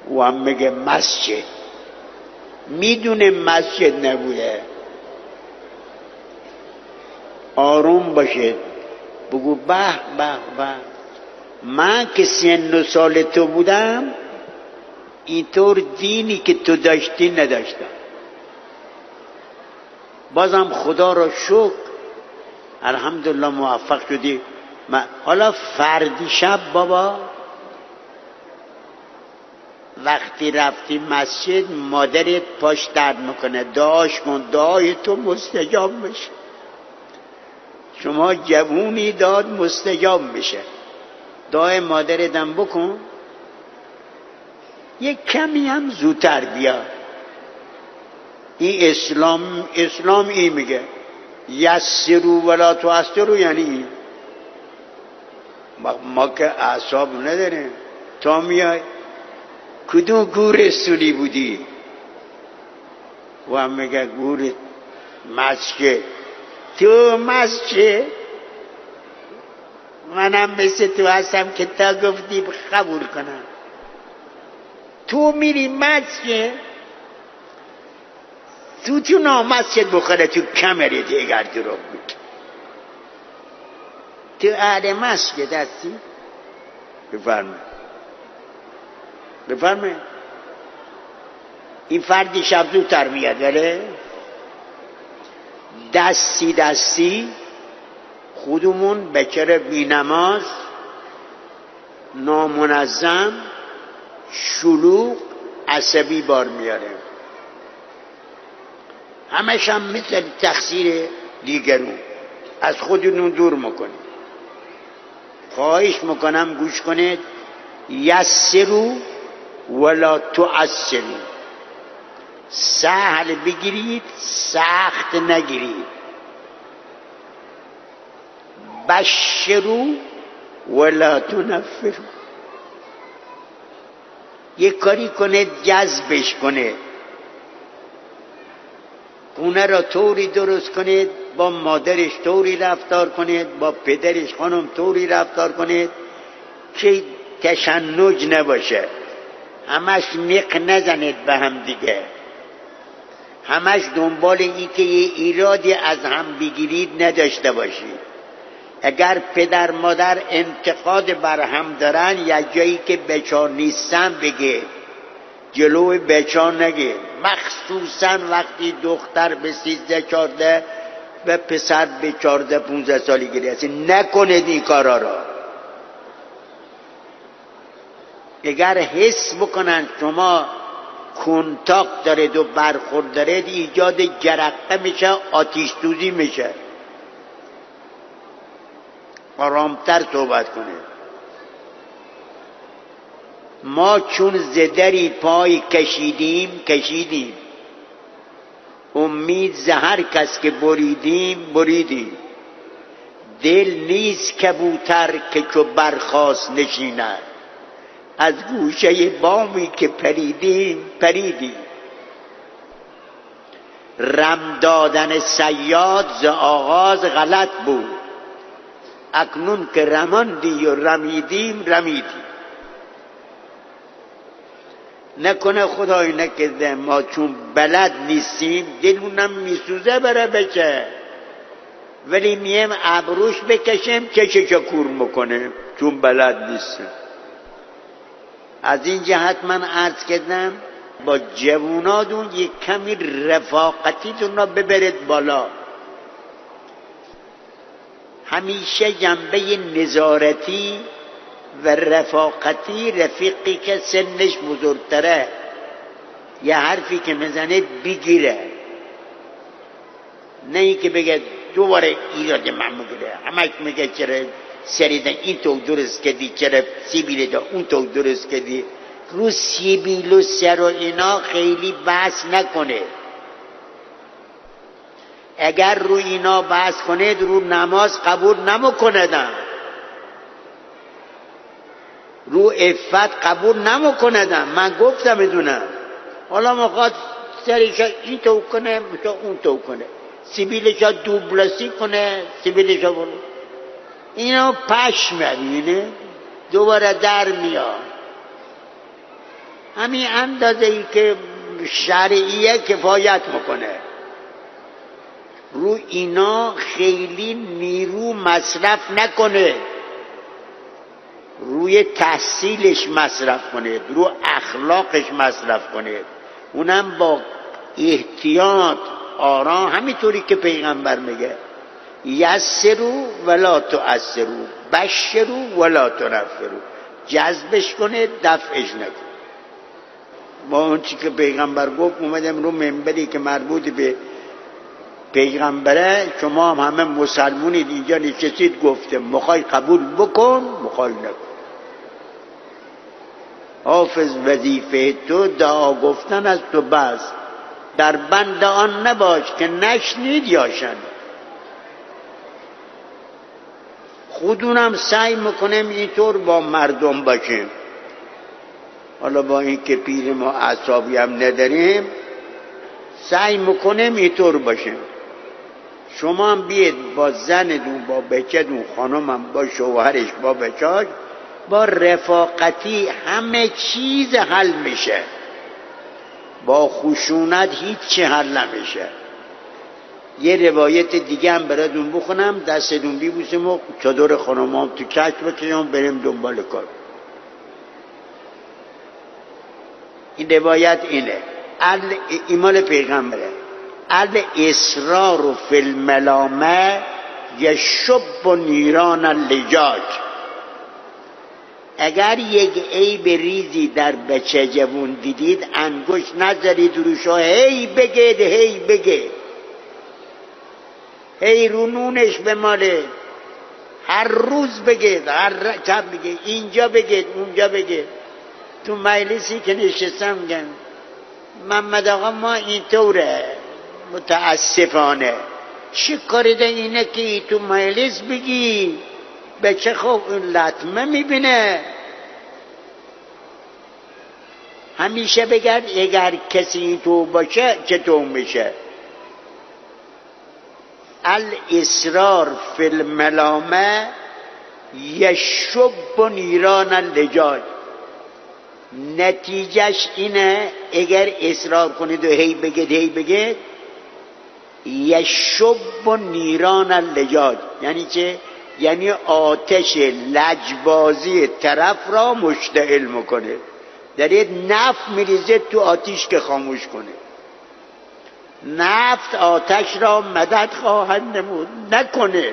و هم میگه مسجد، میدونه مسجد نبوده. آروم باشه، بگو به به به، من که سن و سال تو بودم اینطور دینی که تو داشتی نداشتم. بازم خدا را شکر الحمدلله موفق شدی. حالا فردی شب بابا وقتی رفتی مسجد مادرت پاش درد میکنه، دعاش کن، دعای تو مستجاب میشه. شما جوونی داد مستجاب میشه، دعای مادرتم بکن. یک کمی هم زودتر بیا. این اسلام این میگه یسرو ولا تعسرو، یعنی ما که اعصاب نداریم. تا میای کدوم گورستونی بودی و هم میگه گور مسجد. تو مسجد منم مثل تو هستم که تا گفتی قبول کنم. تو میری مسجد، تو نامسجد بخوره تو کمری دیگر دروغ بود. تو اهل مسجد هستی؟ بفرمه. این فردی شب زودتر میاد، ولی دستی خودمون بچره بی نماز، نامنظم، شلوغ، عصبی بار میاره. همش هم مثل تقصیر دیگرون، از خودتون دور میکنید. خواهش میکنم گوش کنید، یسرو ولا تعسرو، سهل بگیرید سخت نگیرید. بشرو ولا تنفرو، یک کاری کنه جذبش کنه. خونه را طوری درست کنید، با مادرش طوری رفتار کنید، با پدرش خانم طوری رفتار کنید که تشنج نباشه. همش نق نزنید به هم دیگه، همش دنبال این که یه ایرادی از هم بگیرید نداشته باشید. اگر پدر مادر انتقاد بر هم دارن، یا جایی که بچار نیستن بگه، جلو بچار نگه. مخصوصا وقتی دختر به 13-14 و پسر به 14-15 سالگی رسید، نکنید این کارا را. اگر حس بکنن شما کنتاکت دارید و برخورد دارید، ایجاد جرقه میشه، آتیش دوزی میشه. آرامتر صحبت کنید. ما چون زدری پای کشیدیم، امید زهر کس که بریدیم. دل نیست کبوتر که چو برخاست نشیند، از گوشه بامی که پریدیم. رم دادن صیاد ز آغاز غلط بود، اکنون که رماندی و رمیدیم. نکنه خدای نکرده ما چون بلد نیستیم دلونم میسوزه بره بچه، ولی میم ابروش بکشیم چششو کور میکنه چون بلد نیستیم. از این جهت من عرض کردم با جوونادون یک کمی رفاقتیتون را ببرید بالا. همیشه جنبه نظارتی و رفاقتی، رفیقی که سنش بزرگتره یه حرفی که میزنه بگیره، نه ای که بگه دوباره ایراد من میگیره. همش میگه چرا سریدن این تو درست کردی، چرا سیبیل دا اون تو درست کردی. رو سیبیل و سر و اینا خیلی بحث نکنه. اگر رو اینا بحث کنید رو نماز قبول نمیکندم، رو عفت قبول نمیکندم. من گفتم میدونم. حالا میخواد سرشا این تو کنه میشه اون تو کنه، سیبیلشا دوبلسی کنه، سیبیلشا کنه. اینا پشم میبینه دوباره در میاد. همین اندازه ای که شرعیه کفایت میکنه. رو اینا خیلی نیرو مصرف نکنه، روی تحصیلش مصرف کنه، رو اخلاقش مصرف کنه، اونم با احتیاط آرام، همینطوری که پیغمبر میگه یسرو ولا تعسرو، بشرو ولا تنفرو، جذبش کنه دفعش نکنه. با اون چی که پیغمبر گفت اومدم رو منبری که مربوط به پیغمبره، شما هم همه مسلمونید اینجا نشستید، گفته مخوای قبول بکن، مخوای نکن. حافظ وظیفه تو دعا گفتن از تو بس، در بند آن نباش که نشنید یا شنید. خودونم سعی میکنیم اینطور با مردم باشیم. حالا با این که پیر ما اعصابی هم نداریم، سعی میکنیم اینطور باشیم. شما هم بیاید با زندون، با بچه‌دون، خانمم با شوهرش، با بچه‌اش، با رفاقتی همه چیز حل میشه. با خشونت هیچ حل نمیشه. یه روایت دیگه هم براتون بخونم، دستتون بیبوسیم و چادر خانمام تو کش بکشیم بریم دنبال کار. این روایت اینه، ایمان پیغمبره، الاصرار فی الملامه یشب نیران اللجاج. اگر یک عیب ریزی در بچه جوون دیدید، انگشت نذارید روش، هی بگید هی بگید، هی رو نونش بماله، هر روز بگید، هر شب بگید، اینجا بگید اونجا بگید. تو مجلسی که نشستم میگن محمد آقا ما اینطوره، متاسفانه. چه کاری ده اینه که تو مجلس بگی؟ بچه خب لطمه میبینه. همیشه بگرد اگر کسی تو باشه چطور میشه. الاصرار فی الملامه یشب نیران اللجاج. نتیجهش اینه اگر اصرار کنید و هی بگید یشب نیران اللجاج. یعنی چه؟ یعنی آتش لجبازی طرف را مشتعل میکنه، دارید نفت میریزه تو آتش که خاموش کنه. نفت آتش را مدد خواهد نمود، نکنه.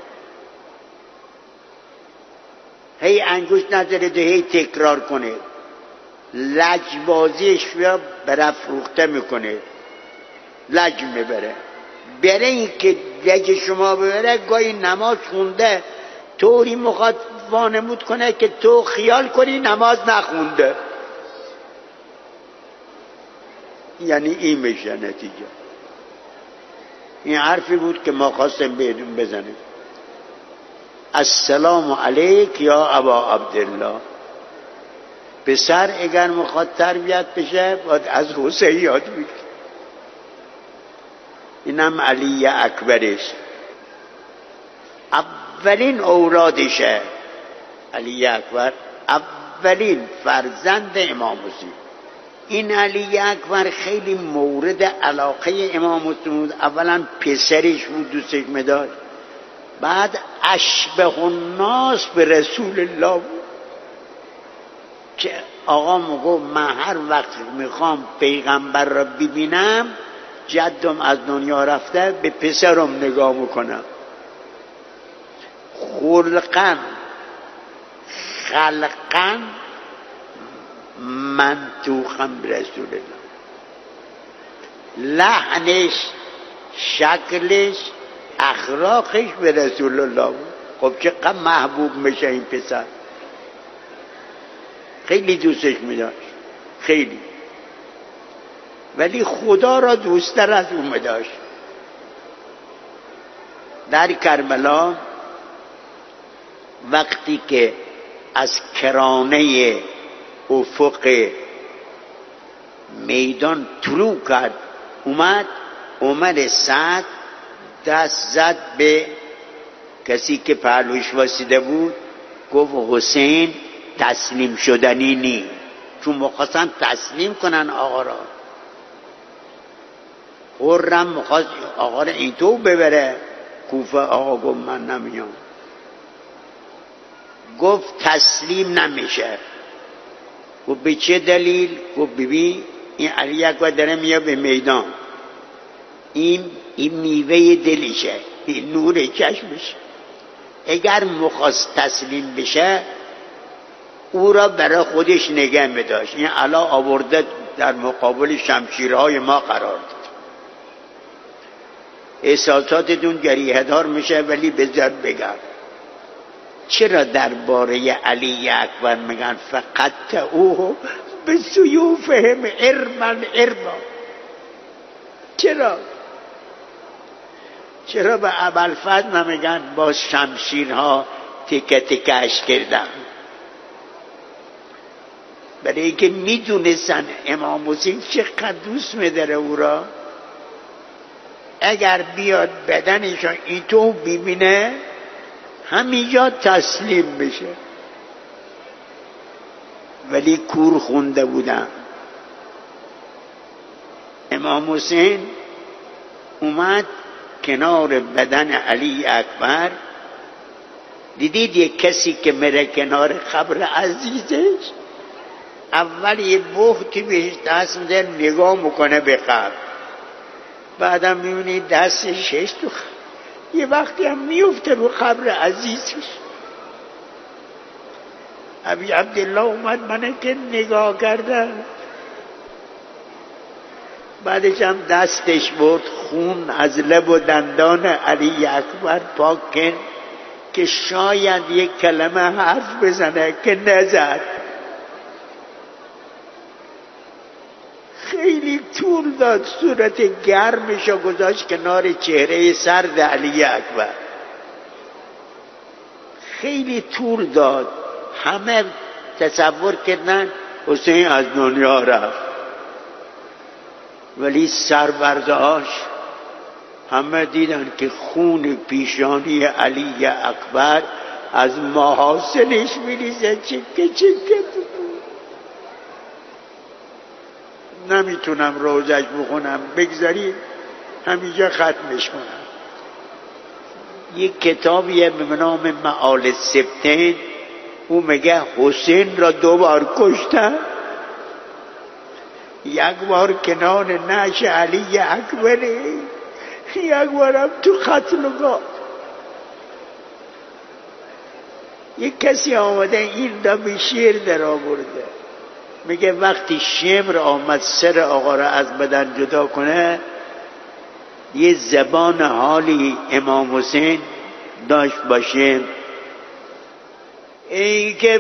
هی انگشت نذارید و هی تکرار کنه، لجبازیش را برافروخته میکنه، لج میبره. برای این که لج شما ببره گاهی نماز خونده طوری مخاطب وانمود کنه که تو خیال کنی نماز نخونده. یعنی این میشه نتیجه. این حرفی بود که ما خواستیم بهتون بزنیم. السلام علیک یا ابا عبدالله. پسر اگر میخواد تربیت بشه باید از حسین یاد بگیره. اینم علی اکبرش، اولین اولادشه. علی اکبر اولین فرزند امام حسین. این علی اکبر خیلی مورد علاقه امام حسین بود. اولا پسرش بود، دوستش می‌داشت. بعد اشبه الناس به رسول الله بود که آقا میگفت من هر وقت میخوام پیغمبر را ببینم، جدم از دنیا رفته، به پسرم نگاه میکنم. خلقن خلقن منطوقم به رسول الله. لحنش، شکلش، اخلاقش به رسول الله بود. خب چقدر محبوب میشه این پسر. خیلی دوستش میداشت، خیلی. ولی خدا را دوست‌تر از اون میداشت. در کربلا وقتی که از کرانه افق میدان طلوع کرد اومد، عمر سعد دست زد به کسی که پهلوش واسیده بود، گفت حسین تسلیم شدنی نی. چون میخواستن تسلیم کنن آقا را. خرم میخواست آقا را اینطور ببره کوفه. آقا گفت من نمیام. گفت تسلیم نمیشه. گفت به چه دلیل؟ گفت ببین این علی اکبر داره میاد به میدان، این میوه دلشه، این نور چشمشه. اگر مخواست تسلیم بشه او را برای خودش نگه می‌داشت. این علا آورده در مقابل شمشیرهای ما قرار داد. احساساتتون جریحه دار میشه، ولی بذار بگم چرا درباره علی اکبر میگن فقط او به سیوفهم ارمن ارما؟ چرا به ابوالفضل نمیگن با شمشیرها تکه تکه‌اش کردن؟ برای اینکه میدونستن امام حسین چقدر دوست می‌داره او را. اگر بیاد بدنشو اینطور ببینه همینجا تسلیم بشه. ولی کور خونده بودن. امام حسین اومد کنار بدن علی اکبر. دیدید یک کسی که میره کنار قبر عزیزش اول یه بختی بهش دست میده نگاه میکنه به قبر، بعدم میبینی دستش هست تو یه وقتی هم میفته رو قبر عزیزش. ابی عبدالله اومد منه که نگاه کردن، بعدش هم دستش بود خون از لب و دندان علی اکبر پاک کن که شاید یک کلمه حرف بزنه که نزد. خیلی طول داد، صورت گرمشو گذاشت کنار چهره سرد علی اکبر. خیلی طول داد. همه تصور کردن حسین از دنیا رفت، ولی سر برداشت. همه دیدن که خون پیشانی علی اکبر از محاسنش میریزه چکه چکه. نمیتونم روزش بخونم، بگذارید همینجا ختمش کنم. یک کتابیه به نام معال السبتین، او میگه حسین را 2 بار کشتن، یک بار کنار نعش علی اکبره، یک بارم تو قتلگاه. یک کسی آمده این را به شعر در آورده، میگه وقتی شمر آمد سر آقا را از بدن جدا کنه، یه زبان حالی امام حسین داشت باشه. ای که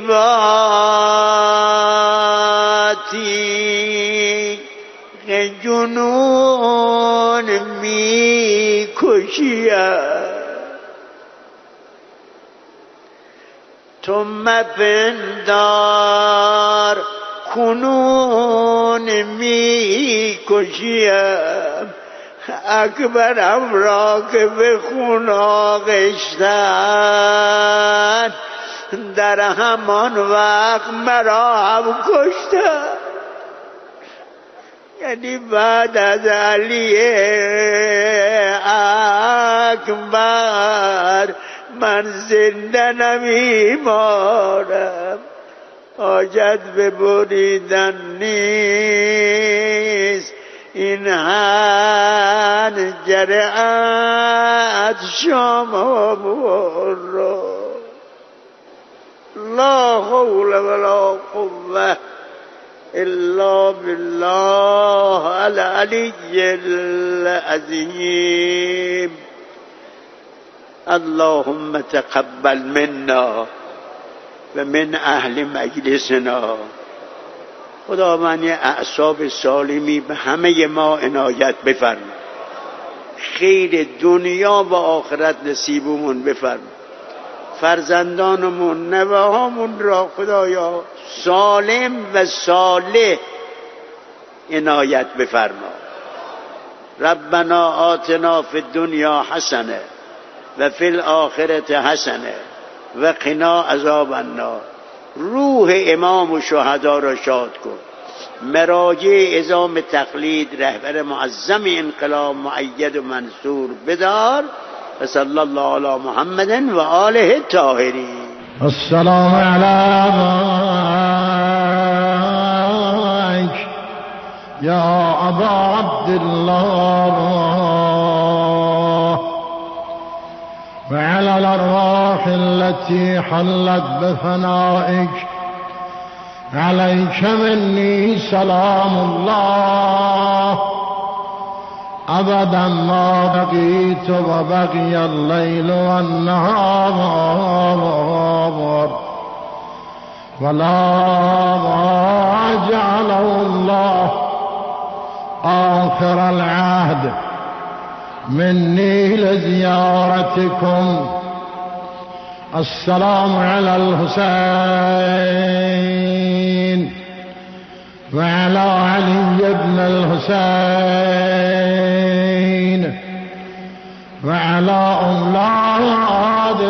باتی جنون می کشیم، تو مپندار کنون می کشیم. اکبرم را که به خون آغشتن، در همان وقت مرا هم کشتن. یعنی بعد از علی اکبر من زنده نمیمانم، حاجت به بریدن نیست این هنجر از شام را. لا حول ولا قوة الا بالله العلی العظیم. اللهم تقبل منا و من اهل مجلسنا. خداوند اعصاب سالمی به همه ما عنایت بفرما، خیر دنیا و آخرت نصیبمون بفرما. فرزندانمون نوهامون را خدایا سالم و صالح عنایت بفرما. ربنا آتنا فی الدنیا حسنه و فی الآخرة حسنه و قنا عذاب النار. روح امام و شهدا را شاد کن. مراجع عظام تقلید رهبر معظم انقلاب مؤید و منصور بدار. و صلی الله علی محمد و آله الطاهرین. السلام علیک یا ابا عبدالله و علی الارواح التي حلت بفنائك عليك مني سلام الله ابدا ما بقيت و بقي الليل والنهار ولا جعله الله آخر العهد مني لزيارتكم. السلام على الحسين وعلى علي بن الحسين وعلى أولاد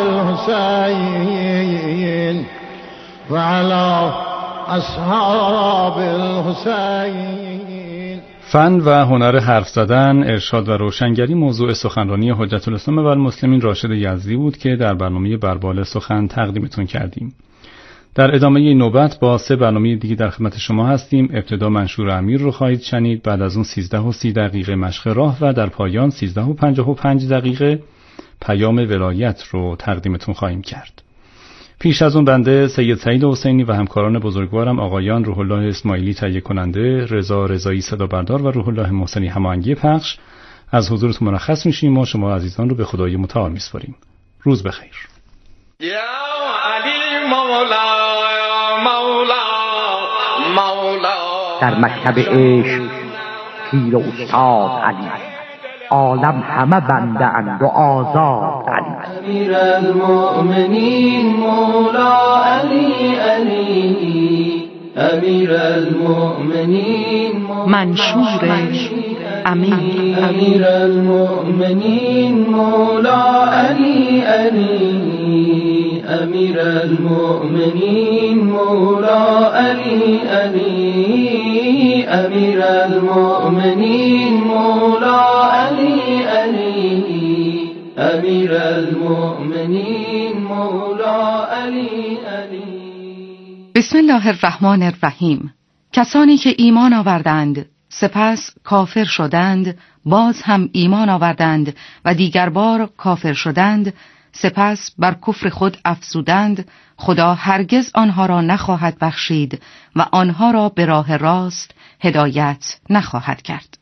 الحسين وعلى أصحاب الحسين. فن و هنر حرف زدن، ارشاد و روشنگری موضوع سخنرانی حجت الاسلام و المسلمین راشد یزدی بود که در برنامه بربال سخن تقدیمتون کردیم. در ادامه این نوبت با 3 برنامه دیگه در خدمت شما هستیم. ابتدا منشور امیر رو خواهید شنید، بعد از اون 13:30 مشق راه و در پایان 13:55 پیام ولایت رو تقدیمتون خواهیم کرد. پیش از اون بنده سید سعید حسینی و همکاران بزرگوارم آقایان روح الله اسماعیلی تهیه کننده، رضا رضایی صدا بردار و روح الله محسنی هماهنگی پخش از حضورتون مرخص میشیم و شما عزیزان رو به خدای متعال میسپاریم. روز بخیر. یا علی مولا مولا مولا. در مکتب عشق پیر و استاد علی، عالم همه بنده اند و آزاد علی. امیر المؤمنین مولا علی علی، امیر المؤمنین منشور امیر. امیر المؤمنین مولا علی علی، امیر المؤمنین مولا علی علی، امیر المؤمنین مولا علی علی، امیر المؤمنین مولا علی علی. بسم الله الرحمن الرحیم. کسانی که ایمان آوردند سپس کافر شدند، باز هم ایمان آوردند و دیگر بار کافر شدند، سپس بر کفر خود افزودند، خدا هرگز آنها را نخواهد بخشید و آنها را به راه راست هدایت نخواهد کرد.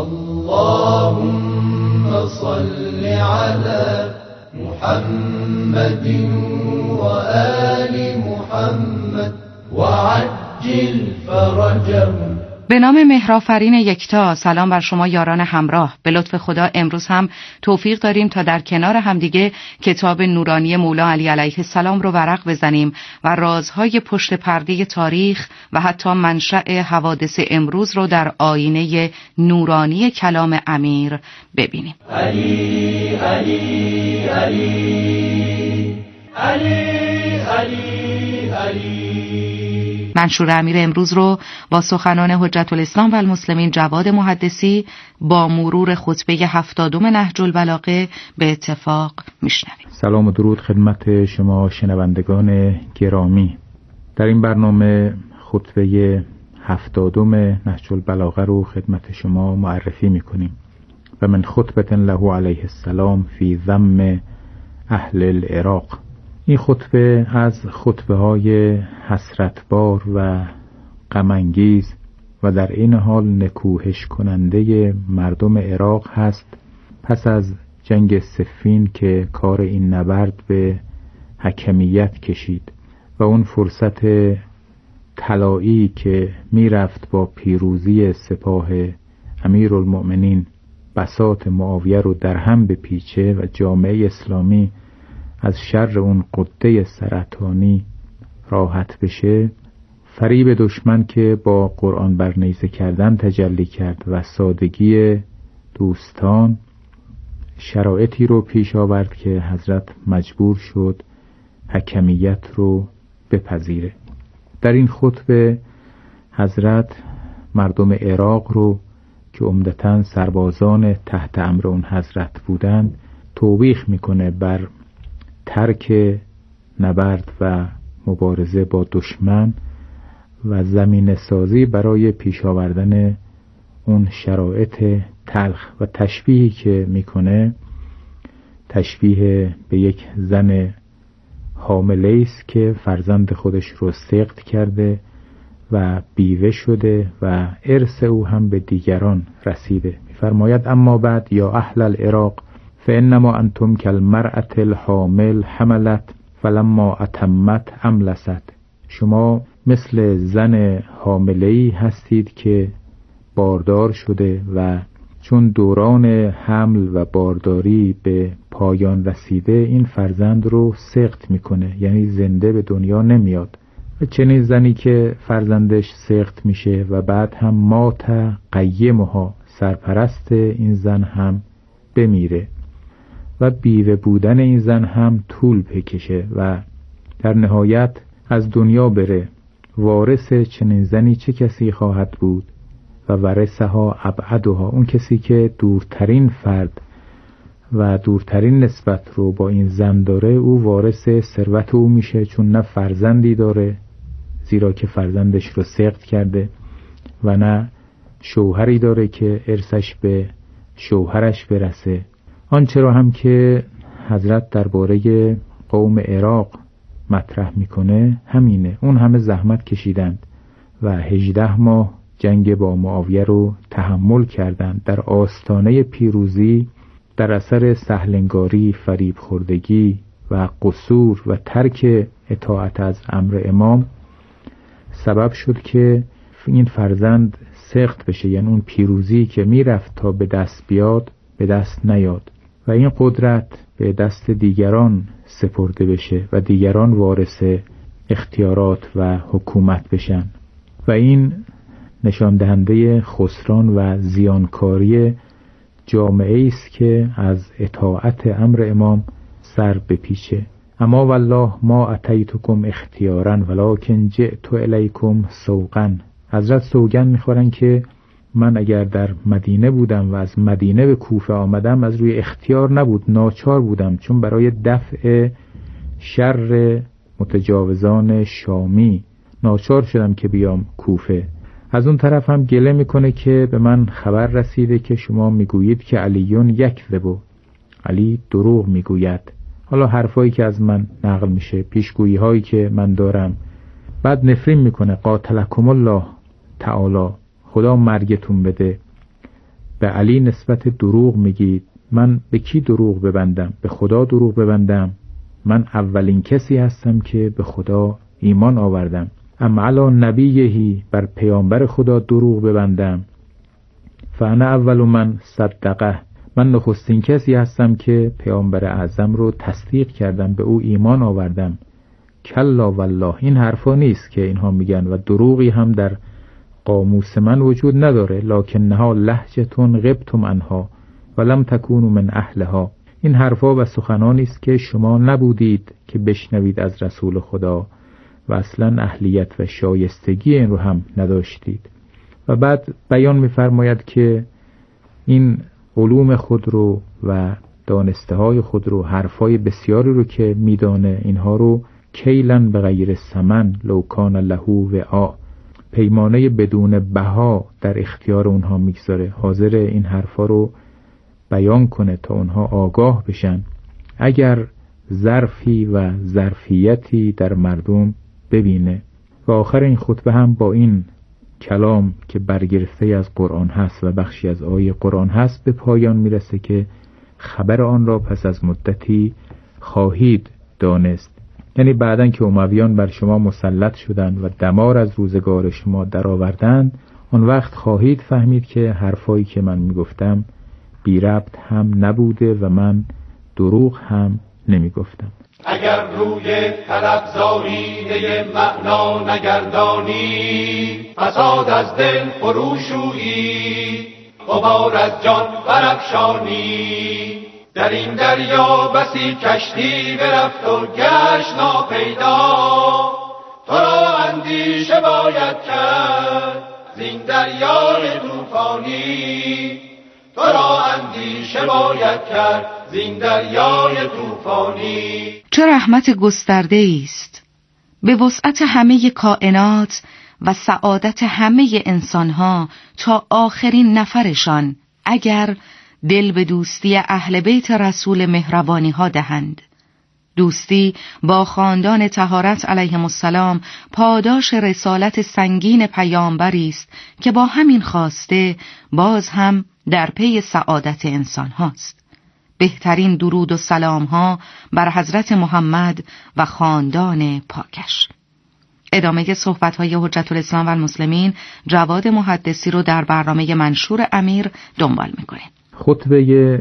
اللهم صل علی محمد و آل محمد و عجل فرجهم. به نام مهرآفرین یکتا. سلام بر شما یاران همراه. به لطف خدا امروز هم توفیق داریم تا در کنار همدیگه کتاب نورانی مولا علی علیه السلام رو ورق بزنیم و رازهای پشت پرده تاریخ و حتی منشأ حوادث امروز رو در آینه نورانی کلام امیر ببینیم. علی علی علی علی علی علی. منشور امیر امروز رو با سخنان حجت الاسلام و المسلمین جواد محدثی با مرور خطبه 70 نهج البلاغه به اتفاق میشنویم. سلام و درود خدمت شما شنوندگان گرامی. در این برنامه خطبه 70 نهج البلاغه رو خدمت شما معرفی میکنیم. و من خطبه له علیه السلام فی ذم اهل العراق. این خطبه از خطبه های حسرتبار و غم‌انگیز و در این حال نکوهش کننده مردم عراق هست. پس از جنگ صفین که کار این نبرد به حکمیت کشید و اون فرصت طلایی که میرفت با پیروزی سپاه امیرالمؤمنین بساط معاویه رو در هم بپیچه و جامعه اسلامی از شر اون قده سرطانی راحت بشه، فریب دشمن که با قرآن برنیزه کردن تجلی کرد و سادگی دوستان شرایطی رو پیش آورد که حضرت مجبور شد حکمیت رو بپذیره. در این خطبه حضرت مردم عراق رو که عمدتاً سربازان تحت امر اون حضرت بودند توبیخ میکنه بر ترک نبرد و مبارزه با دشمن و زمینه سازی برای پیش آوردن اون شرایط تلخ و تشبیهی که میکنه تشبیه به یک زن حامله است که فرزند خودش رو سقط کرده و بیوه شده و ارث او هم به دیگران رسیده. می‌فرماید اما بعد یا اهل العراق فانما انتم کالمرأة الحامل حملت فلما اتمت املست. شما مثل زن حامله‌ای هستید که باردار شده و چون دوران حمل و بارداری به پایان رسیده این فرزند رو سقط میکنه، یعنی زنده به دنیا نمیاد. و چنین زنی که فرزندش سقط میشه و بعد هم مات قیمها، سرپرست این زن هم بمیره و بیوه بودن این زن هم طول بکشه و در نهایت از دنیا بره. وارث چنین زنی چه کسی خواهد بود؟ و ورثها ابعدها، اون کسی که دورترین فرد و دورترین نسبت رو با این زن داره او وارث ثروت او میشه، چون نه فرزندی داره زیرا که فرزندش رو سقط کرده و نه شوهری داره که ارثش به شوهرش برسه. آنچه را هم که حضرت درباره قوم عراق مطرح میکنه همینه. اون همه زحمت کشیدند و 18 ماه جنگ با معاویه رو تحمل کردند در آستانه پیروزی. در اثر سهلنگاری، فریب خوردگی و قصور و ترک اطاعت از امر امام سبب شد که این فرزند سقط بشه، یعنی اون پیروزی که میرفت تا به دست بیاد به دست نیاد و این قدرت به دست دیگران سپرده بشه و دیگران وارث اختیارات و حکومت بشن و این نشان دهنده خسران و زیانکاری جامعه است که از اطاعت امر امام سر بپیچه. اما والله ما اتیتکم اختیارا ولکن جئت الیکم سوقا. حضرت سوگند میخورن که من اگر در مدینه بودم و از مدینه به کوفه آمدم از روی اختیار نبود، ناچار بودم، چون برای دفع شر متجاوزان شامی ناچار شدم که بیام کوفه. از اون طرف هم گله میکنه که به من خبر رسیده که شما میگویید که علیون یکذب، علی دروغ میگوید. حالا حرفایی که از من نقل میشه، پیشگویی هایی که من دارم. بعد نفرین میکنه قاتلکم الله تعالی، خدا مرگتون بده. به علی نسبت دروغ میگید. من به کی دروغ ببندم؟ به خدا دروغ ببندم؟ من اولین کسی هستم که به خدا ایمان آوردم. اما علی نبیهی، بر پیامبر خدا دروغ ببندم؟ فانا اول من صدقه، من نخستین کسی هستم که پیامبر اعظم رو تصدیق کردم، به او ایمان آوردم. کلا والله، این حرفا نیست که اینها میگن و دروغی هم در قاموس من وجود نداره. لکنها لهجتون غبتم عنها ولم تکونوا من اهلها. این حرفا و سخنانی است که شما نبودید که بشنوید از رسول خدا و اصلا اهلیت و شایستگی این رو هم نداشتید. و بعد بیان می‌فرماید که این علوم خود رو و دانسته های خود رو، حرفای بسیاری رو که میدانه، اینها رو کیلن به غیر ثمن لو کان له وعاء، پیمانه بدون بها در اختیار اونها میگذاره، حاضر این حرفا رو بیان کنه تا اونها آگاه بشن. اگر ظرفی و ظرفیتی در مردم ببینه. و آخر این خطبه هم با این کلام که برگرفته از قرآن هست و بخشی از آیه قرآن هست به پایان میرسه که خبر آن را پس از مدتی خواهید دانست. یعنی بعدن که امویان بر شما مسلط شدند و دمار از روزگار شما درآوردند، آن وقت خواهید فهمید که حرفایی که من میگفتم بی ربط هم نبوده و من دروغ هم نمیگفتم. اگر روی طلب زاریده معنا نگردانی، فساد از دل فروشویی، غبار از جان برافشانی. در این دریا بسی کشتی برفت و گشت ناپیدا، تو را اندیشه باید کرد زین دریای طوفانی، تو را اندیشه باید کرد زین دریای طوفانی. چه رحمت گسترده است به وسعت همه کائنات و سعادت همه انسانها تا آخرین نفرشان اگر دل به دوستی اهل بیت رسول مهربانی ها دهند. دوستی با خاندان طهارت علیهم السلام پاداش رسالت سنگین پیامبری است که با همین خواسته باز هم در پی سعادت انسان هاست. بهترین درود و سلام ها بر حضرت محمد و خاندان پاکش. ادامه صحبت های حجت الاسلام و المسلمین جواد محدثی رو در برنامه منشور امیر دنبال میکنیم. خطبه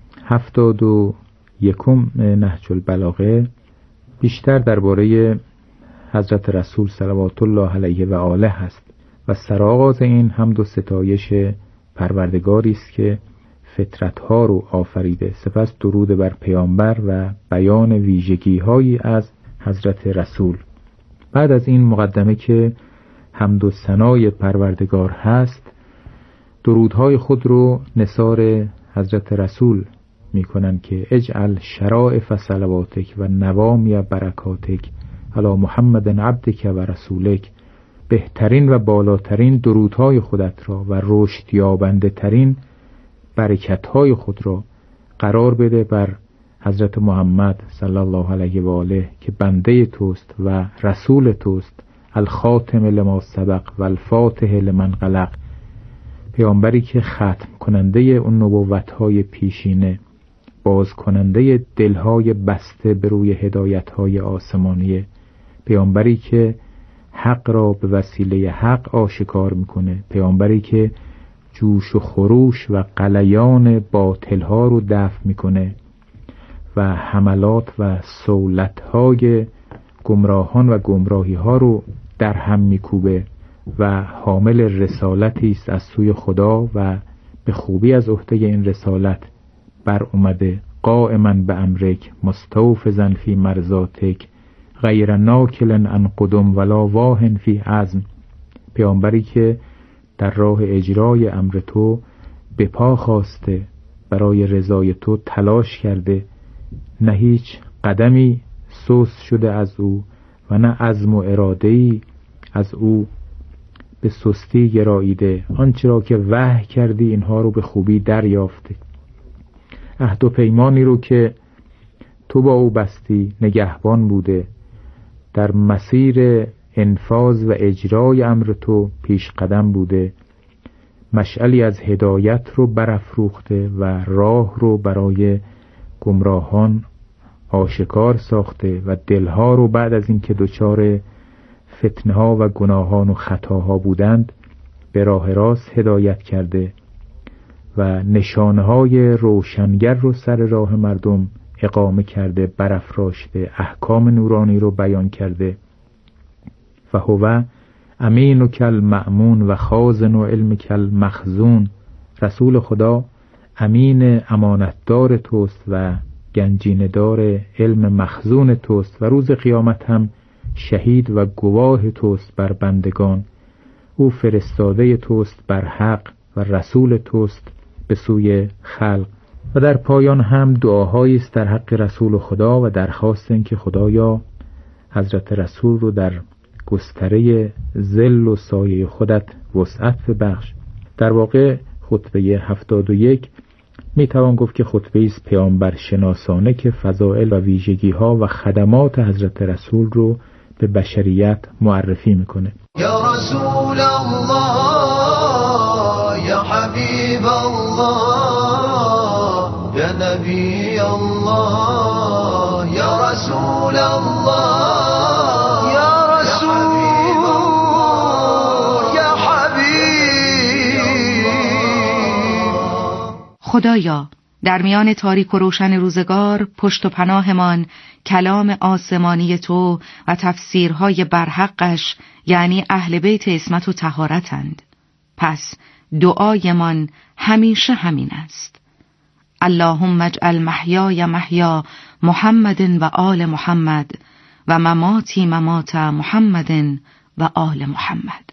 71 نهج البلاغه بیشتر درباره حضرت رسول صلوات الله علیه و آله هست و سرآغاز این حمد و ستایش پروردگاری است که فطرت‌ها رو آفریده، سپس درود بر پیامبر و بیان ویژگی‌هایی از حضرت رسول. بعد از این مقدمه که حمد و ثنای پروردگار هست، درودهای خود رو نثار حضرت رسول میکنن که اجعل شرائف صلواتک و نوامی برکاتک علی محمد عبدک و رسولک. بهترین و بالاترین درودهای خودت را و رشد یابنده ترین برکتهای خود را قرار بده بر حضرت محمد صلی الله علیه و آله که بنده توست و رسول توست، الخاتم لما سبق و الفاتح لمن غلق، پیامبری که ختم کننده اون نبوت‌های پیشینه، باز کننده دلهای بسته به روی هدایت‌های آسمانیه، پیامبری که حق را به وسیله حق آشکار میکنه، پیامبری که جوش و خروش و غلیان باطل‌ها رو دفع میکنه و حملات و سولت‌های گمراهان و گمراهی‌ها رو در هم میکوبه و حامل رسالتی است از سوی خدا و به خوبی از عهده این رسالت بر اومده. قائما به امرک مستوفزا فی مرضاتک غیر ناکل عن قدم ولا واهن فی عزم، پیامبری که در راه اجرای امر تو به پا خواسته، برای رضای تو تلاش کرده، نه هیچ قدمی سست شده از او و نه عزم و اراده‌ای از او به سستی گراییده. آنچه را که وحی کردی اینها رو به خوبی دریافته. عهد و پیمانی رو که تو با او بستی نگهبان بوده، در مسیر انفاذ و اجرای امر تو پیش قدم بوده، مشعلی از هدایت رو برافروخته و راه رو برای گمراهان آشکار ساخته و دلها رو بعد از اینکه دچار فتنه ها و گناهان و خطاها بودند به راه راست هدایت کرده و نشانه های روشنگر رو سر راه مردم اقامه کرده، برافراشته، احکام نورانی رو بیان کرده. فهو امین و کل مأمون و خازن و علم کل مخزون، رسول خدا امین امانتدار توست و گنجیندار علم مخزون توست و روز قیامت هم شهید و گواه توست بر بندگان. او فرستاده توست بر حق و رسول توست به سوی خلق. و در پایان هم دعاهایی است در حق رسول خدا و درخواست این که خدایا حضرت رسول رو در گستره ظل و سایه خودت وسعت ببخش. در واقع خطبه 71 میتوان گفت که خطبه است پیامبر شناسانه که فضائل و ویژگی ها و خدمات حضرت رسول رو به بشریت معرفی میکنه. یا رسول الله، یا حبیب الله، یا نبی الله، یا رسول الله، یا رسول، یا حبیب. خدایا در میان تاریک و روشن روزگار پشت و پناهمان کلام آسمانی تو و تفسیرهای برحقش، یعنی اهل بیت عصمت و طهارتند. پس دعایمان همیشه همین است: اللهم اجعل محیای محیا محمد و آل محمد و مماتی ممات محمد و آل محمد.